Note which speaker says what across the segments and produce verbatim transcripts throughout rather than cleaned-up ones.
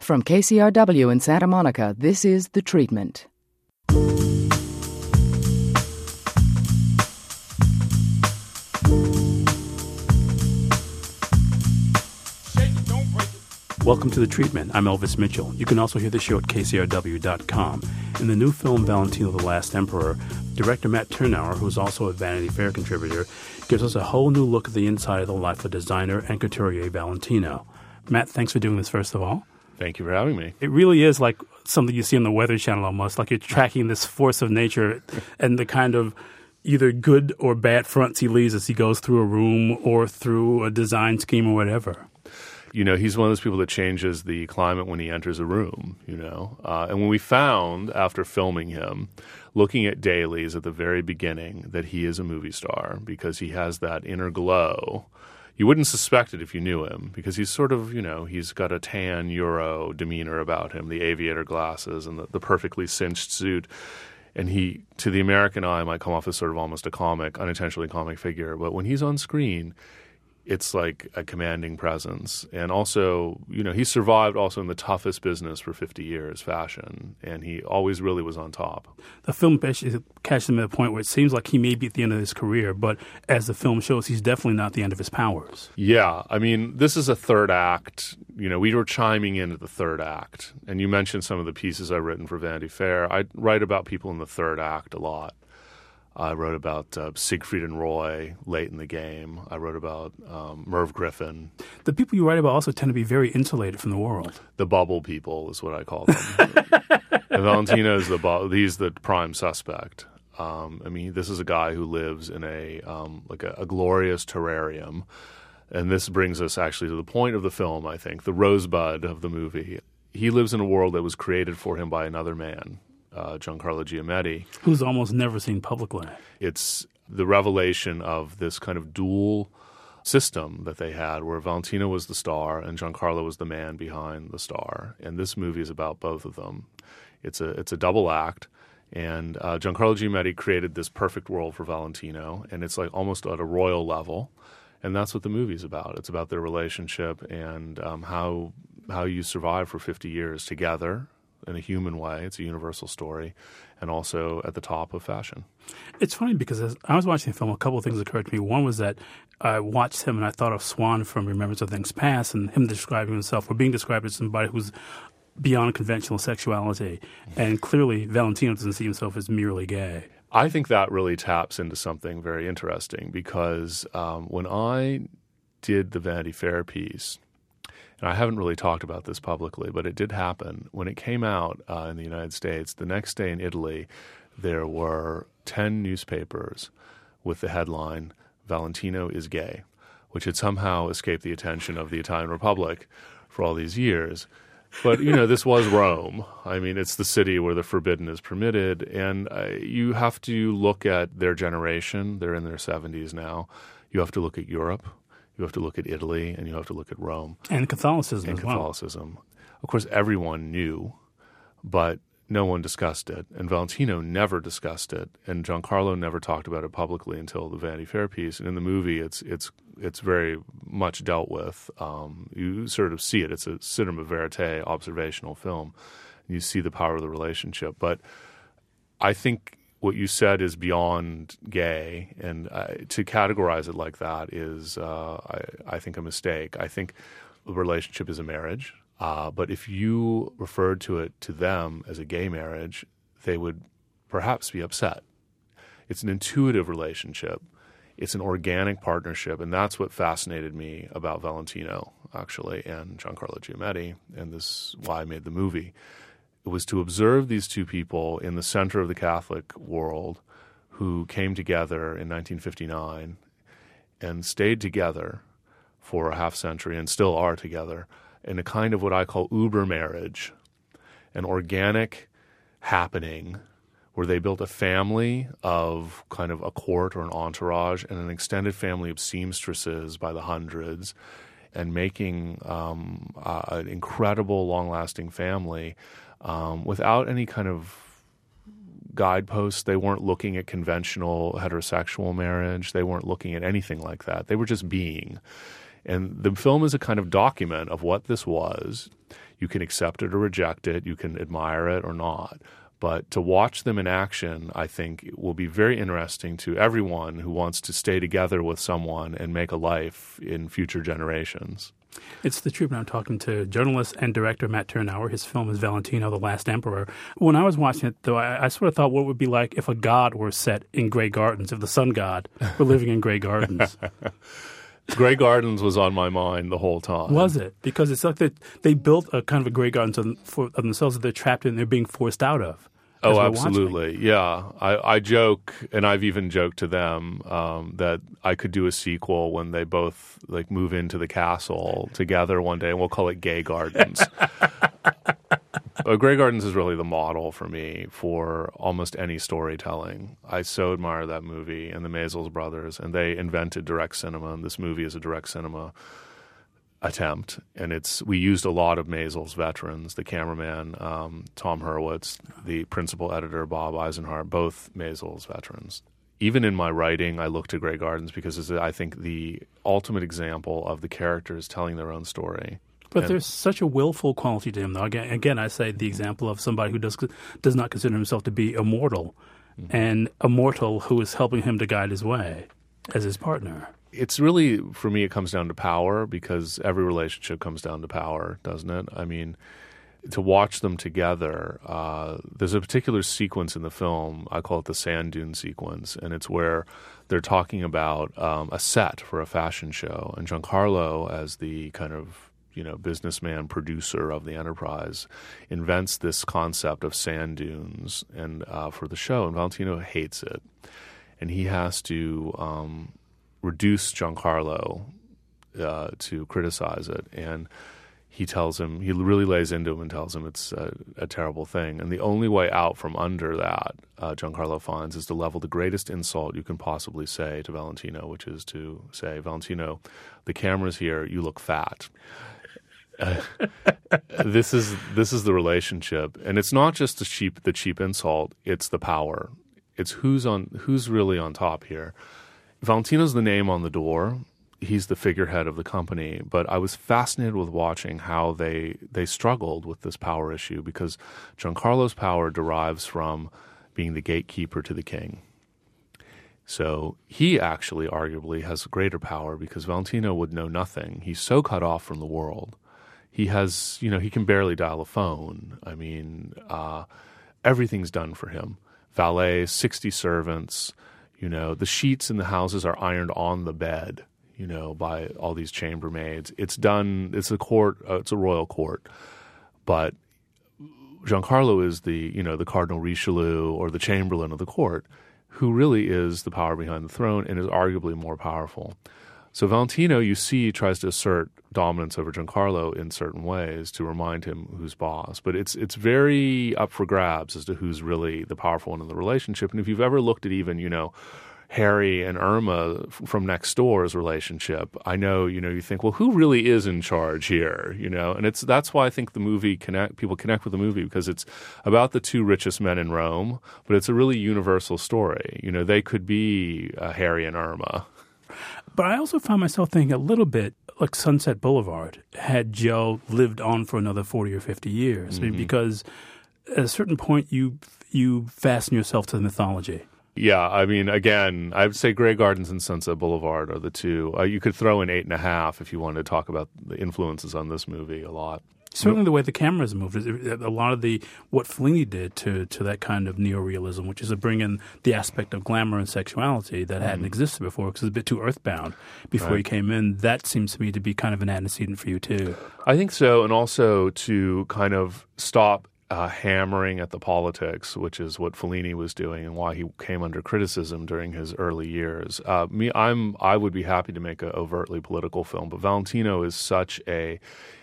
Speaker 1: from K C R W in Santa Monica, this is The Treatment.
Speaker 2: Welcome to The Treatment. I'm Elvis Mitchell. You can also hear the show at K C R W dot com. In the new film Valentino the Last Emperor, director Matt Tyrnauer, who's also a Vanity Fair contributor, gives us a whole new look at the inside of the life of designer and couturier Valentino. Matt, thanks for doing this, first of all.
Speaker 3: Thank you for having me.
Speaker 2: It really is like something you see on the Weather Channel almost, like you're tracking this force of nature and the kind of either good or bad fronts he leaves as he goes through a room or through a design scheme or whatever.
Speaker 3: You know, he's one of those people that changes the climate when he enters a room, you know. Uh, and when we found, after filming him, looking at dailies at the very beginning, that he is a movie star because he has that inner glow. You wouldn't suspect it if you knew him because he's sort of, you know, he's got a tan Euro demeanor about him, the aviator glasses and the, the perfectly cinched suit. And he, to the American eye, might come off as sort of almost a comic, unintentionally comic figure. But when he's on screen, it's like a commanding presence. And also, you know, he survived also in the toughest business for fifty years, fashion, and he always really was on top.
Speaker 2: The film catches him at a point where it seems like he may be at the end of his career, but as the film shows, he's definitely not at the end of his powers.
Speaker 3: Yeah. I mean, this is a third act. You know, we were chiming in at the third act. And you mentioned some of the pieces I've written for Vanity Fair. I write about people in the third act a lot. I wrote about uh, Siegfried and Roy late in the game. I wrote about um, Merv Griffin.
Speaker 2: The people you write about also tend to be very insulated from the world.
Speaker 3: The bubble people is what I call them. And Valentino is the bu- he's the prime suspect. Um, I mean, this is a guy who lives in a um, like a, a glorious terrarium, and this brings us actually to the point of the film. I think the rosebud of the movie. He lives in a world that was created for him by another man. Uh, Giancarlo Giamatti.
Speaker 2: Who's almost never seen publicly.
Speaker 3: It's the revelation of this kind of dual system that they had where Valentino was the star and Giancarlo was the man behind the star. And this movie is about both of them. It's a it's a double act. And uh, Giancarlo Giamatti created this perfect world for Valentino. And it's like almost at a royal level. And that's what the movie's about. It's about their relationship and um, how how you survive for fifty years together. In a human way. It's a universal story, and also at the top of fashion.
Speaker 2: It's funny because as I was watching the film, a couple of things occurred to me. One was that I watched him and I thought of Swan from Remembrance of Things Past and him describing himself or being described as somebody who's beyond conventional sexuality. And clearly Valentino doesn't see himself as merely gay.
Speaker 3: I think that really taps into something very interesting because um, when I did the Vanity Fair piece, and I haven't really talked about this publicly, but it did happen. When it came out uh, in the United States, the next day in Italy, there were ten newspapers with the headline, Valentino is gay, which had somehow escaped the attention of the Italian Republic for all these years. But, you know, this was Rome. I mean, it's the city where the forbidden is permitted. And uh, you have to look at their generation. They're in their seventies now. You have to look at Europe. You have to look at Italy, and you have to look at Rome.
Speaker 2: And Catholicism
Speaker 3: and
Speaker 2: as well.
Speaker 3: Catholicism. Of course, everyone knew, but no one discussed it. And Valentino never discussed it, and Giancarlo never talked about it publicly until the Vanity Fair piece. And in the movie, it's it's it's very much dealt with. Um, you sort of see it. It's a cinema verite, observational film. You see the power of the relationship. But I think what you said is beyond gay, and uh, to categorize it like that is, uh, I, I think, a mistake. I think the relationship is a marriage, uh, but if you referred to it to them as a gay marriage, they would perhaps be upset. It's an intuitive relationship. It's an organic partnership, and that's what fascinated me about Valentino, actually, and Giancarlo Giamatti, and this is why I made the movie. It was to observe these two people in the center of the Catholic world who came together in nineteen fifty-nine and stayed together for a half century and still are together in a kind of what I call uber marriage, an organic happening where they built a family of kind of a court or an entourage and an extended family of seamstresses by the hundreds and making um, uh, an incredible long-lasting family Um, without any kind of guideposts. They weren't looking at conventional heterosexual marriage. They weren't looking at anything like that. They were just being. And the film is a kind of document of what this was. You can accept it or reject it. You can admire it or not. But to watch them in action, I think will be very interesting to everyone who wants to stay together with someone and make a life in future generations.
Speaker 2: It's The Treatment. I'm talking to journalist and director Matt Tyrnauer. His film is Valentino, the Last Emperor. When I was watching it, though, I, I sort of thought what it would be like if a god were set in Grey Gardens, if the sun god were living in Grey Gardens.
Speaker 3: Grey Gardens was on my mind the whole time.
Speaker 2: Was it? Because it's like they, they built a kind of a Grey Gardens for themselves that they're trapped in and they're being forced out of.
Speaker 3: Oh, absolutely. Watching. Yeah. I, I joke, and I've even joked to them um, that I could do a sequel when they both like move into the castle together one day, and we'll call it Gay Gardens. uh, Grey Gardens is really the model for me for almost any storytelling. I so admire that movie and the Maysles brothers, and they invented direct cinema, and this movie is a direct cinema attempt, and it's we used a lot of Maysles veterans, the cameraman um, Tom Hurwitz, the principal editor Bob Eisenhart, both Maysles veterans. Even in my writing, I look to Grey Gardens because it's, I think, the ultimate example of the characters telling their own story.
Speaker 2: But
Speaker 3: and,
Speaker 2: there's such a willful quality to him, though. Again, again, I say the example of somebody who does does not consider himself to be immortal, mm-hmm. and a mortal who is helping him to guide his way as his partner.
Speaker 3: It's really, for me, it comes down to power, because every relationship comes down to power, doesn't it? I mean, to watch them together, uh, there's a particular sequence in the film, I call it the sand dune sequence, and it's where they're talking about um, a set for a fashion show, and Giancarlo, as the kind of, you know, businessman producer of the enterprise, invents this concept of sand dunes and uh, for the show, and Valentino hates it, and he has to um, reduce Giancarlo uh, to criticize it, and he tells him, he really lays into him and tells him it's a, a terrible thing. And the only way out from under that, uh, Giancarlo finds, is to level the greatest insult you can possibly say to Valentino, which is to say, Valentino, the camera's here, you look fat. Uh, this is this is the relationship, and it's not just the cheap the cheap insult; it's the power. It's who's on who's really on top here. Valentino's the name on the door. He's the figurehead of the company. But I was fascinated with watching how they they struggled with this power issue, because Giancarlo's power derives from being the gatekeeper to the king. So he actually arguably has greater power, because Valentino would know nothing. He's so cut off from the world. He has, you know, he can barely dial a phone. I mean, uh, everything's done for him. Valet, sixty servants. You know, the sheets in the houses are ironed on the bed, you know, by all these chambermaids. It's done, it's a court, uh, it's a royal court. But Giancarlo is the, you know, the Cardinal Richelieu or the Chamberlain of the court, who really is the power behind the throne and is arguably more powerful. So Valentino, you see, tries to assert dominance over Giancarlo in certain ways to remind him who's boss. But it's it's very up for grabs as to who's really the powerful one in the relationship. And if you've ever looked at even, you know, Harry and Irma from Next Door's relationship, I know, you know, you think, well, who really is in charge here? You know, and it's that's why I think the movie connect people connect with the movie, because it's about the two richest men in Rome, but it's a really universal story. You know, they could be uh, Harry and Irma.
Speaker 2: But I also found myself thinking a little bit like Sunset Boulevard had Joe lived on for another forty or fifty years. Mm-hmm. I mean, because at a certain point you you fasten yourself to the mythology.
Speaker 3: Yeah, I mean, again, I would say Grey Gardens and Sunset Boulevard are the two. Uh, you could throw in Eight and a Half if you wanted to talk about the influences on this movie a lot.
Speaker 2: Certainly the way the cameras moved, a lot of the what Fellini did to, to that kind of neorealism, which is to bring in the aspect of glamour and sexuality that mm. hadn't existed before, because it was a bit too earthbound before
Speaker 3: right.
Speaker 2: he came in. That seems to me to be kind of an antecedent for you too.
Speaker 3: I think so, and also to kind of stop uh, hammering at the politics, which is what Fellini was doing and why he came under criticism during his early years. Uh, me, I'm I would be happy to make an overtly political film, but Valentino is such a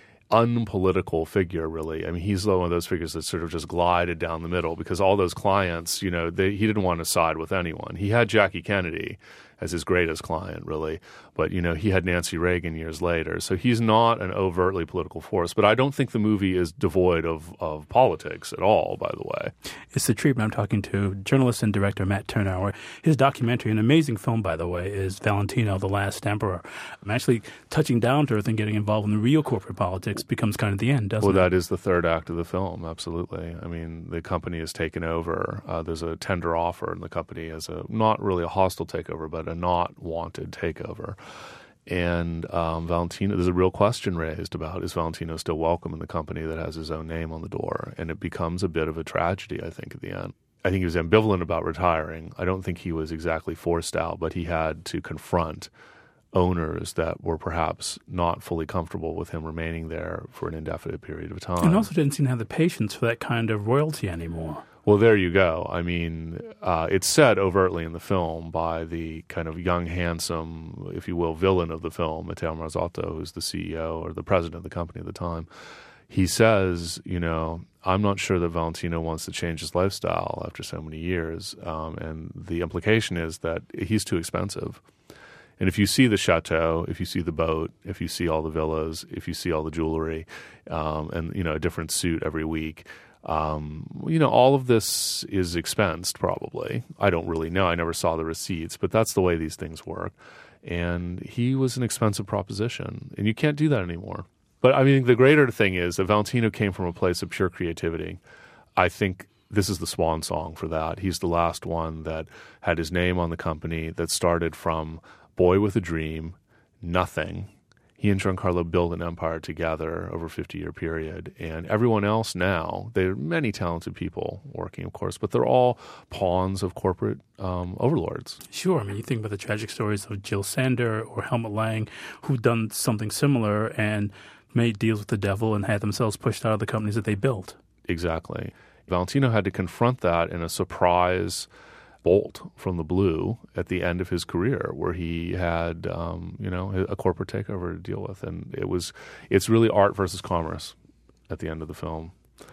Speaker 3: unpolitical figure, really. I mean, he's one of those figures that sort of just glided down the middle, because all those clients, you know, they, he didn't want to side with anyone. He had Jackie Kennedy, as his greatest client, really. But, you know, he had Nancy Reagan years later. So he's not an overtly political force. But I don't think the movie is devoid of, of politics at all, by the way.
Speaker 2: It's The Treatment. I'm talking to journalist and director Matt Tyrnauer. His documentary, an amazing film, by the way, is Valentino, the Last Emperor. I'm actually touching down to earth and getting involved in the real corporate politics becomes kind of the end, doesn't
Speaker 3: well,
Speaker 2: it?
Speaker 3: Well, that is the third act of the film, absolutely. I mean, the company is taken over. Uh, there's a tender offer, and the company has a not really a hostile takeover, but a not wanted takeover. And um, Valentino, there's a real question raised about, is Valentino still welcome in the company that has his own name on the door? And it becomes a bit of a tragedy, I think, at the end. I think he was ambivalent about retiring. I don't think he was exactly forced out, but he had to confront owners that were perhaps not fully comfortable with him remaining there for an indefinite period of time.
Speaker 2: And also didn't seem to have the patience for that kind of royalty anymore.
Speaker 3: Well, there you go. I mean, uh, it's said overtly in the film by the kind of young, handsome, if you will, villain of the film, Matteo Marzotto, who's the C E O or the president of the company at the time. He says, you know, I'm not sure that Valentino wants to change his lifestyle after so many years. Um, and the implication is that he's too expensive. And if you see the chateau, if you see the boat, if you see all the villas, if you see all the jewelry, um, and, you know, a different suit every week, um, you know, all of this is expensed probably. I don't really know. I never saw the receipts, but that's the way these things work. And he was an expensive proposition, and you can't do that anymore. But, I mean, the greater thing is that Valentino came from a place of pure creativity. I think this is the swan song for that. He's the last one that had his name on the company, that started from boy with a dream, nothing. He and Giancarlo built an empire together over a fifty-year period. And everyone else now, there are many talented people working, of course, but they're all pawns of corporate um, overlords.
Speaker 2: Sure. I mean, you think about the tragic stories of Jill Sander or Helmut Lang, who've done something similar and made deals with the devil and had themselves pushed out of the companies that they built.
Speaker 3: Exactly. Valentino had to confront that in a surprise bolt from the blue at the end of his career, where he had, um, you know, a corporate takeover to deal with. And it was, it's really art versus commerce at the end of the film.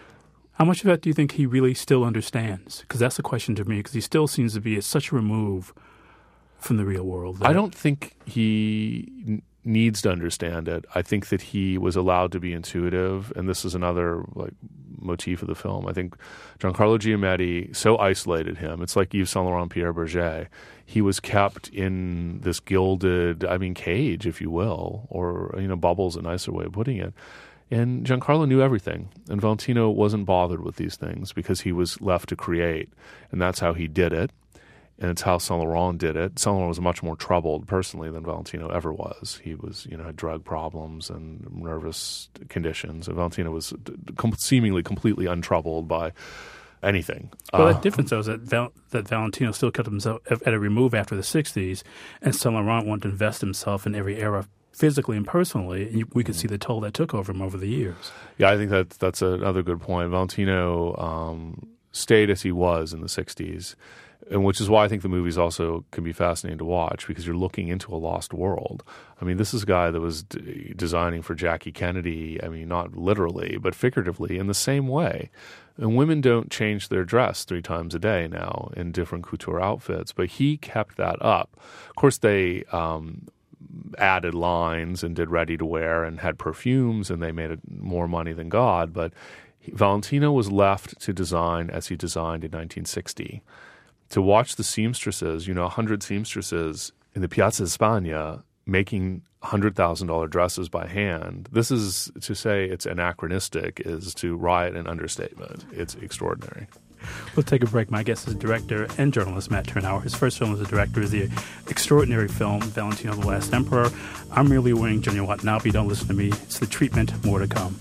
Speaker 2: How much of that do you think he really still understands? Because that's the question to me, because he still seems to be at such a remove from the real world.
Speaker 3: I don't think he n- needs to understand it. I think that he was allowed to be intuitive, and this is another like motif of the film. I think Giancarlo Giametti so isolated him. It's like Yves Saint Laurent, Pierre Berger. He was kept in this gilded, I mean, cage, if you will, or, you know, bubble's a nicer way of putting it. And Giancarlo knew everything, and Valentino wasn't bothered with these things because he was left to create, and that's how he did it. And it's how Saint Laurent did it. Saint Laurent was much more troubled personally than Valentino ever was. He was, you know, had drug problems and nervous conditions. And Valentino was com- seemingly completely untroubled by anything.
Speaker 2: Well,
Speaker 3: uh,
Speaker 2: the difference, though, is that, Val- that Valentino still kept himself at a remove after the sixties, and Saint Laurent wanted to invest himself in every era physically and personally. And you, we could see the toll that took over him over the years.
Speaker 3: Yeah, I think that that's another good point. Valentino um, stayed as he was in the sixties. And which is why I think the movies also can be fascinating to watch, because you're looking into a lost world. I mean, this is a guy that was d- designing for Jackie Kennedy, I mean, not literally, but figuratively in the same way. And women don't change their dress three times a day now in different couture outfits, but he kept that up. Of course, they um, added lines and did ready-to-wear and had perfumes, and they made it more money than God. But he, Valentino was left to design as he designed in nineteen sixty. To watch the seamstresses, you know, one hundred seamstresses in the Piazza España making one hundred thousand dollars dresses by hand, this is, to say it's anachronistic is to write an understatement. It's extraordinary.
Speaker 2: We'll take a break. My guest is director and journalist Matt Tyrnauer. His first film as a director is the extraordinary film Valentino, the Last Emperor. I'm Merely Wing, Junior Watanabe. Don't listen to me. It's The Treatment. More to come.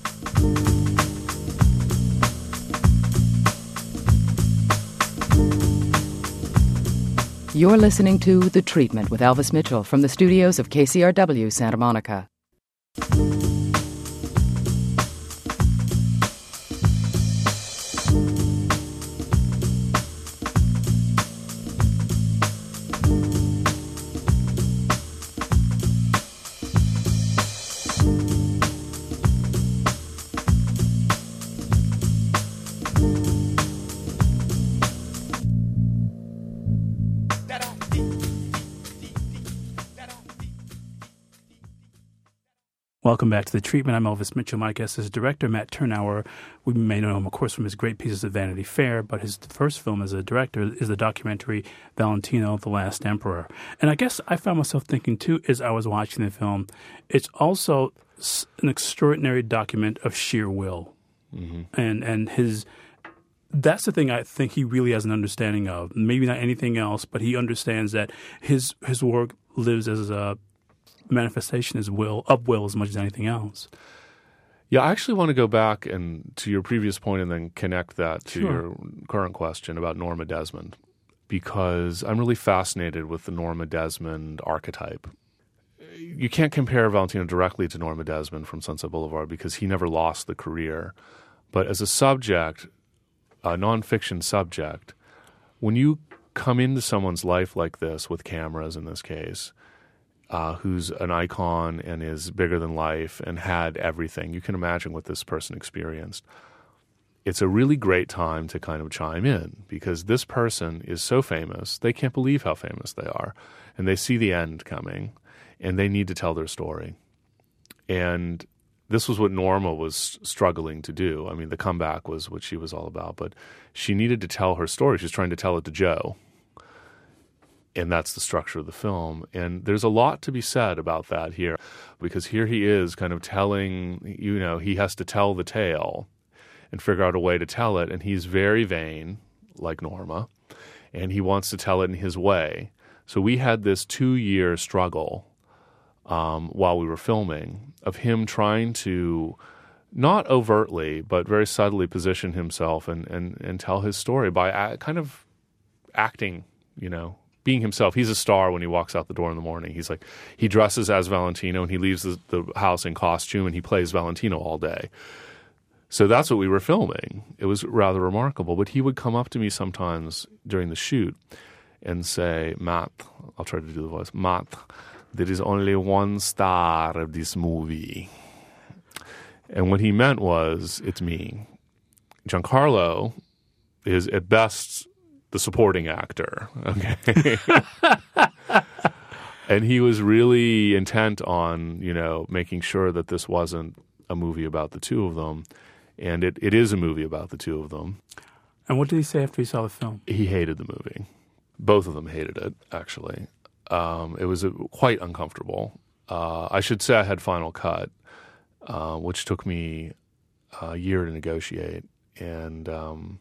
Speaker 1: You're listening to The Treatment with Elvis Mitchell from the studios of K C R W Santa Monica.
Speaker 2: Welcome back to The Treatment. I'm Elvis Mitchell. My guest is director Matt Tyrnauer. We may know him, of course, from his great pieces of Vanity Fair, but his first film as a director is the documentary Valentino, the Last Emperor. And I guess I found myself thinking, too, as I was watching the film, it's also an extraordinary document of sheer will. Mm-hmm. And and his that's the thing I think he really has an understanding of. Maybe not anything else, but he understands that his his work lives as a manifestation is will of will as much as anything else.
Speaker 3: Yeah, I actually want to go back and to your previous point and then connect that to
Speaker 2: Sure.
Speaker 3: your current question about Norma Desmond, because I'm really fascinated with the Norma Desmond archetype. You can't compare Valentino directly to Norma Desmond from Sunset Boulevard because he never lost the career. But as a subject, a nonfiction subject, when you come into someone's life like this with cameras in this case, Uh, who's an icon and is bigger than life and had everything. You can imagine what this person experienced. It's a really great time to kind of chime in because this person is so famous, they can't believe how famous they are. And they see the end coming, and they need to tell their story. And this was what Norma was struggling to do. I mean, the comeback was what she was all about, but she needed to tell her story. She was trying to tell it to Joe. And that's the structure of the film. And there's a lot to be said about that here, because here he is kind of telling, you know, he has to tell the tale and figure out a way to tell it. And he's very vain, like Norma, and he wants to tell it in his way. So we had this two-year struggle um, while we were filming of him trying to not overtly, but very subtly position himself and, and, and tell his story by a, kind of acting, you know, being himself. He's a star when he walks out the door in the morning. He's like, he dresses as Valentino and he leaves the, the house in costume and he plays Valentino all day. So that's what we were filming. It was rather remarkable. But he would come up to me sometimes during the shoot and say, Matt, I'll try to do the voice, Matt, there is only one star of this movie. And what he meant was, it's me. Giancarlo is at best the supporting actor, okay? And he was really intent on, you know, making sure that this wasn't a movie about the two of them. And it, it is a movie about the two of them.
Speaker 2: And what did he say after he saw the film?
Speaker 3: He hated the movie. Both of them hated it, actually. Um, it was a, quite uncomfortable. Uh, I should say I had Final Cut, uh, which took me a year to negotiate. And um,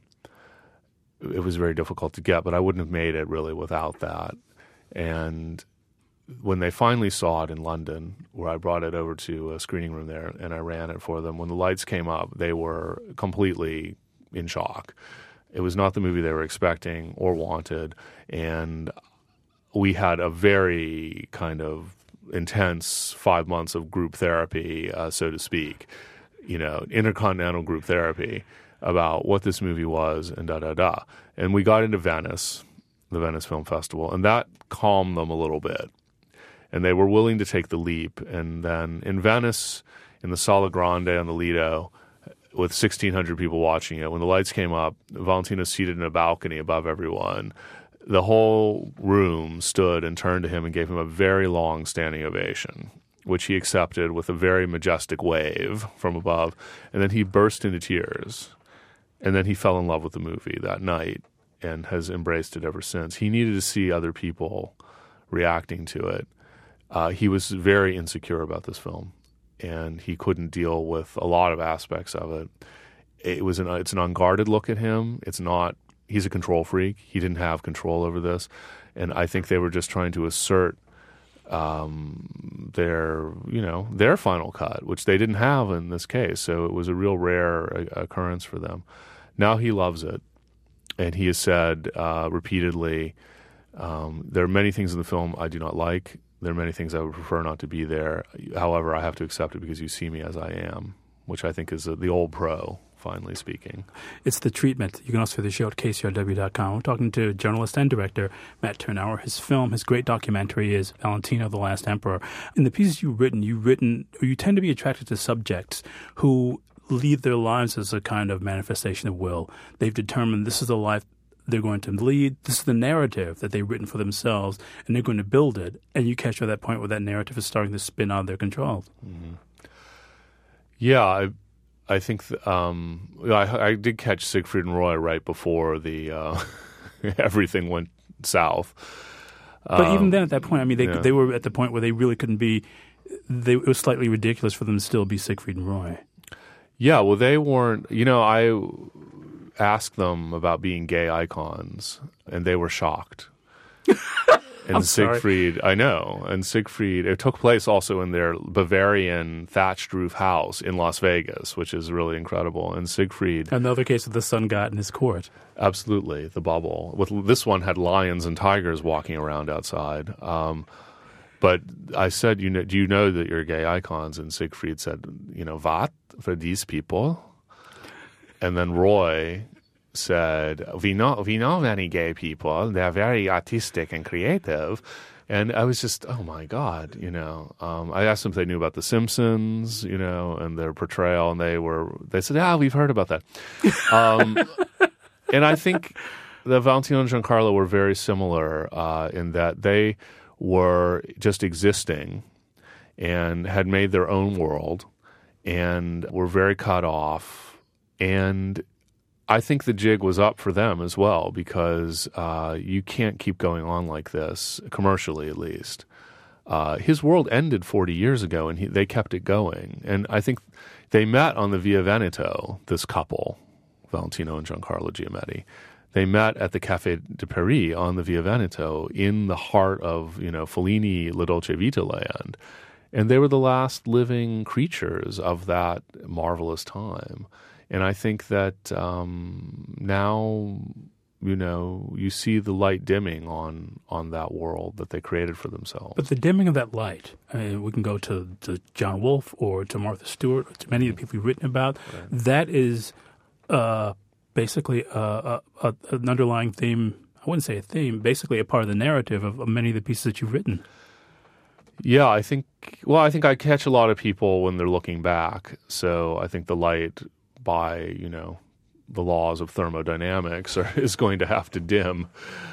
Speaker 3: it was very difficult to get, but I wouldn't have made it really without that. And when they finally saw it in London, where I brought it over to a screening room there and I ran it for them, when the lights came up, they were completely in shock. It was not the movie they were expecting or wanted, and we had a very kind of intense five months of group therapy, uh, so to speak, you know, intercontinental group therapy about what this movie was and da-da-da. And we got into Venice, the Venice Film Festival, and that calmed them a little bit. And they were willing to take the leap. And then in Venice, in the Sala Grande on the Lido, with sixteen hundred people watching it, when the lights came up, Valentino seated in a balcony above everyone. The whole room stood and turned to him and gave him a very long standing ovation, which he accepted with a very majestic wave from above. And then he burst into tears. And then he fell in love with the movie that night and has embraced it ever since. He needed to see other people reacting to it. Uh, he was very insecure about this film, and he couldn't deal with a lot of aspects of it. It was an it's an unguarded look at him. It's not. He's a control freak. He didn't have control over this, and I think they were just trying to assert um, their you know their final cut, which they didn't have in this case. So it was a real rare occurrence for them. Now he loves it, and he has said uh, repeatedly, um, there are many things in the film I do not like. There are many things I would prefer not to be there. However, I have to accept it because you see me as I am, which I think is the old pro, finally speaking.
Speaker 2: It's The Treatment. You can also hear the show at K C R W dot com. We're talking to journalist and director Matt Tyrnauer. His film, his great documentary is Valentino, the Last Emperor. In the pieces you've written, you've written, or you tend to be attracted to subjects who lead their lives as a kind of manifestation of will. They've determined this is the life they're going to lead. This is the narrative that they've written for themselves, and they're going to build it. And you catch at that point where that narrative is starting to spin out of their control.
Speaker 3: Mm-hmm. Yeah, I, I think th- um, I, I did catch Siegfried and Roy right before the uh, everything went south.
Speaker 2: But
Speaker 3: um,
Speaker 2: even then, at that point, I mean, they
Speaker 3: yeah.
Speaker 2: they were at the point where they really couldn't be. They, it was slightly ridiculous for them to still be Siegfried and Roy.
Speaker 3: Yeah, well, they weren't. You know, I asked them about being gay icons, and they were shocked. And
Speaker 2: I'm
Speaker 3: Siegfried,
Speaker 2: sorry.
Speaker 3: I know, and Siegfried, it took place also in their Bavarian thatched roof house in Las Vegas, which is really incredible. And Siegfried,
Speaker 2: Another case of the sun god in his court.
Speaker 3: absolutely, the bubble. With this one had lions and tigers walking around outside. Um, but I said, you know, do you know that you're gay icons? And Siegfried said, you know, what for these people? And then Roy said, we know we know many gay people. They're very artistic and creative. And I was just, oh my God, you know. Um, I asked them if they knew about The Simpsons, you know, and their portrayal, and they were they said, ah, we've heard about that. Um, and I think that Valentino and Giancarlo were very similar uh, in that they were just existing and had made their own world and were very cut off. And I think the jig was up for them as well because uh, you can't keep going on like this, commercially at least. Uh, his world ended forty years ago, and he, they kept it going. And I think they met on the Via Veneto, this couple, Valentino and Giancarlo Giametti. They met at the Café de Paris on the Via Veneto in the heart of, you know, Fellini La Dolce Vita land. And they were the last living creatures of that marvelous time. And I think that um, now, you know, you see the light dimming on on that world that they created for themselves.
Speaker 2: But the dimming of that light, I mean, we can go to, to John Wolfe or to Martha Stewart, or to many of the people you've written about. Right. That is uh, basically a, a, an underlying theme. I wouldn't say a theme, basically a part of the narrative of, of many of the pieces that you've written.
Speaker 3: Yeah, I think, well, I think I catch a lot of people when they're looking back. So I think the light, by, you know, the laws of thermodynamics, are, is going to have to dim.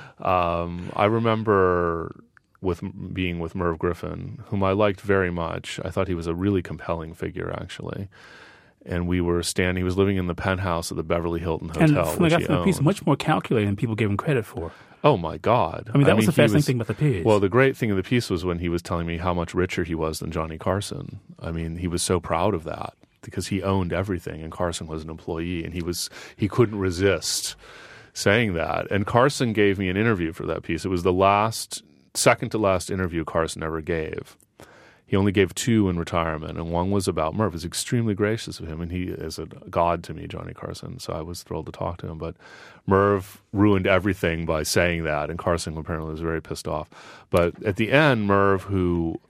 Speaker 3: Um, I remember with being with Merv Griffin, whom I liked very much. I thought he was a really compelling figure, actually. And we were standing, he was living in the penthouse of the Beverly Hilton Hotel,
Speaker 2: and from
Speaker 3: which
Speaker 2: the,
Speaker 3: he
Speaker 2: from the
Speaker 3: owned.
Speaker 2: piece, much more calculated than people gave him credit for.
Speaker 3: Oh, my God.
Speaker 2: I mean, that
Speaker 3: I
Speaker 2: was
Speaker 3: mean,
Speaker 2: the fascinating
Speaker 3: was,
Speaker 2: thing about the piece.
Speaker 3: Well, the great thing of the piece was when he was telling me how much richer he was than Johnny Carson. I mean, he was so proud of that because he owned everything, and Carson was an employee, and he was he couldn't resist saying that. And Carson gave me an interview for that piece. It was the last, second to last interview Carson ever gave. He only gave two in retirement, and one was about Merv. It was extremely gracious of him, and he is a god to me, Johnny Carson, so I was thrilled to talk to him. But Merv ruined everything by saying that, and Carson apparently was very pissed off. But at the end, Merv, who,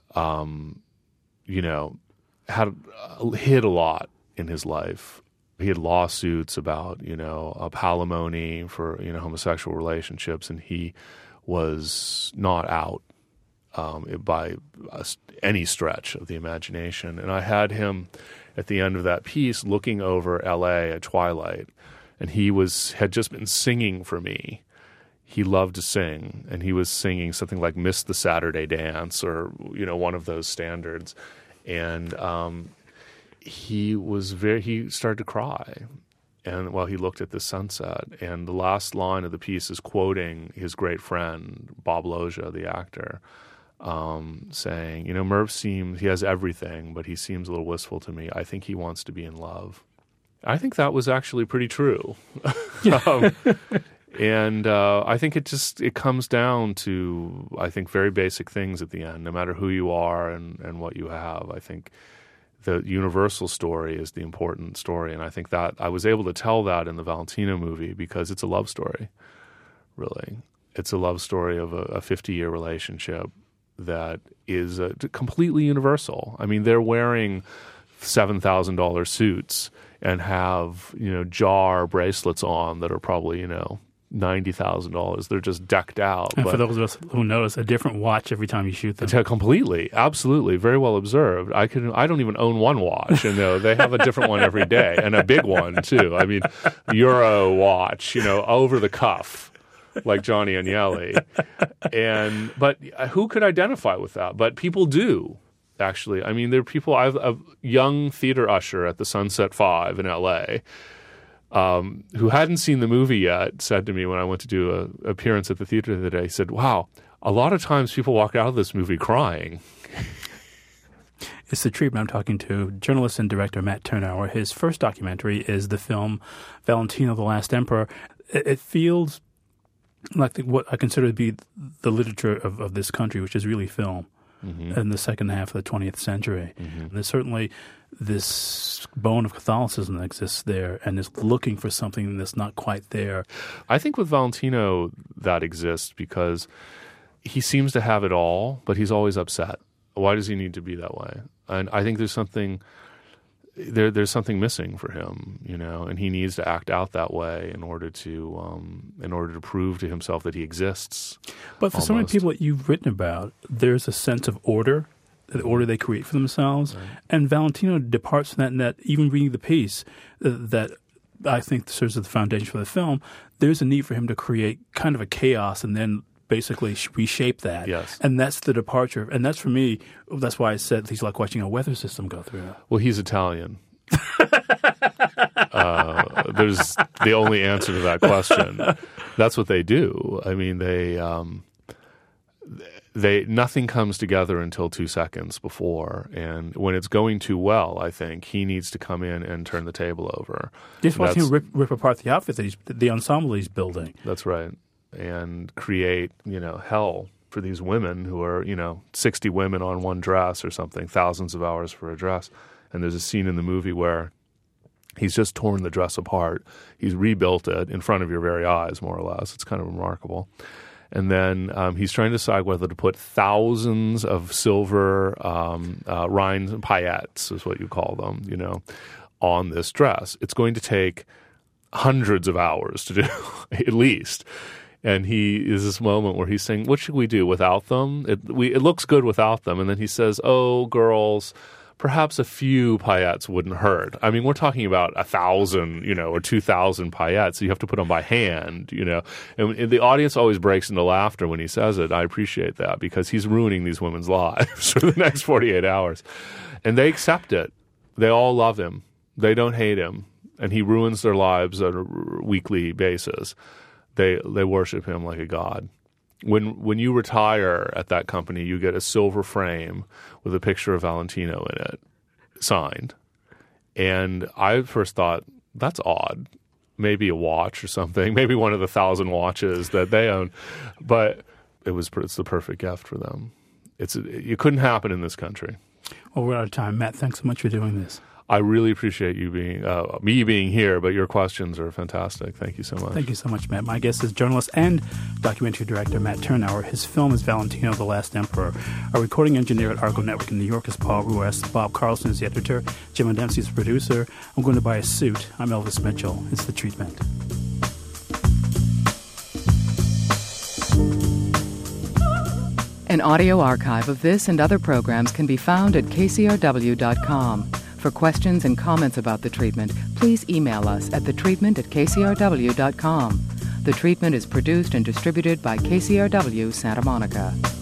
Speaker 3: um, you know, had uh, hid a lot in his life. He had lawsuits about, you know, a palimony for, you know, homosexual relationships, and he was not out Um, by uh, any stretch of the imagination. And I had him at the end of that piece looking over L A at twilight, and he was had just been singing for me. He loved to sing, and he was singing something like "Miss the Saturday Dance" or, you know, one of those standards. And um, he was very he started to cry. And while he looked at the sunset, and the last line of the piece is quoting his great friend Bob Loggia, the actor, Um, saying, you know, Merv seems, he has everything, but he seems a little wistful to me. I think he wants to be in love. I think that was actually pretty true. um, and uh, I think it just, it comes down to, I think, very basic things at the end, no matter who you are and, and what you have. I think the universal story is the important story. And I think that I was able to tell that in the Valentino movie because it's a love story, really. It's a love story of a fifty-year relationship that is uh, completely universal. I mean, they're wearing seven thousand dollars suits and have, you know, jar bracelets on that are probably, you know, ninety thousand dollars. They're just decked out.
Speaker 2: And
Speaker 3: but
Speaker 2: for those of us who notice, a different watch every time you shoot them.
Speaker 3: Completely. Absolutely. Very well observed. I can. I don't even own one watch. You know, they have a different one every day, and a big one, too. I mean, Euro watch, you know, over the cuff, like Johnny Agnelli. And but who could identify with that? But people do. actually. I mean, there are people, I've a young theater usher at the Sunset Five in L A um, who hadn't seen the movie yet said to me when I went to do an appearance at the theater the other day, he said, wow, a lot of times people walk out of this movie crying.
Speaker 2: It's The Treatment. I'm talking to journalist and director Matt Tyrnauer. His first documentary is the film Valentino, the Last Emperor. It, it feels like the, what I consider to be the literature of, of this country, which is really film. Mm-hmm. In the second half of the twentieth century. Mm-hmm. There's certainly this bone of Catholicism that exists there and is looking for something that's not quite there.
Speaker 3: I think with Valentino that exists because he seems to have it all, but he's always upset. Why does he need to be that way? And I think there's something there. There's something missing for him, you know, and he needs to act out that way in order to um, in order to prove to himself that he exists.
Speaker 2: But for almost. So many people that you've written about, there's a sense of order, the order they create for themselves, right. And Valentino departs from that. And that even reading the piece uh, that I think serves as the foundation for the film, there's a need for him to create kind of a chaos and then basically reshape that.
Speaker 3: Yes.
Speaker 2: And that's the departure. And that's, for me, that's why I said he's like watching a weather system go through.
Speaker 3: Well, he's Italian. uh, there's the only answer to that question. That's what they do. I mean, they, um, they nothing comes together until two seconds before. And when it's going too well, I think, he needs to come in and turn the table over.
Speaker 2: Just watching him rip, rip apart the outfit, that he's, the ensemble he's building.
Speaker 3: That's right. And create, you know, hell for these women who are, you know, sixty women on one dress or something, thousands of hours for a dress. And there's a scene in the movie where he's just torn the dress apart. He's rebuilt it in front of your very eyes, more or less. It's kind of remarkable. And then um, he's trying to decide whether to put thousands of silver um, uh, rind paillettes, is what you call them, you know, on this dress. It's going to take hundreds of hours to do, at least. And he is this moment where he's saying, what should we do without them? It, we, it looks good without them. And then he says, oh, girls, perhaps a few paillettes wouldn't hurt. I mean, we're talking about a thousand, you know, or two thousand paillettes. So you have to put them by hand, you know. And, and the audience always breaks into laughter when he says it. I appreciate that because he's ruining these women's lives for the next forty-eight hours. And they accept it. They all love him. They don't hate him. And he ruins their lives on a weekly basis. They they worship him like a god. When when you retire at that company, you get a silver frame with a picture of Valentino in it, signed. And I first thought, that's odd. Maybe a watch or something. Maybe one of the thousand watches that they own. But it was it's the perfect gift for them. It's it couldn't happen in this country.
Speaker 2: Well, we're out of time. Matt, thanks so much for doing this.
Speaker 3: I really appreciate you being uh, me being here, but your questions are fantastic. Thank you so much.
Speaker 2: Thank you so much, Matt. My guest is journalist and documentary director Matt Tyrnauer. His film is Valentino, the Last Emperor. Our recording engineer at Argo Network in New York is Paul Ruiz. Bob Carlson is the editor. Jim Dempsey is the producer. I'm going to buy a suit. I'm Elvis Mitchell. It's The Treatment.
Speaker 1: An audio archive of this and other programs can be found at K C R W dot com. For questions and comments about The Treatment, please email us at thetreatment at K C R W dot com. The Treatment is produced and distributed by K C R W Santa Monica.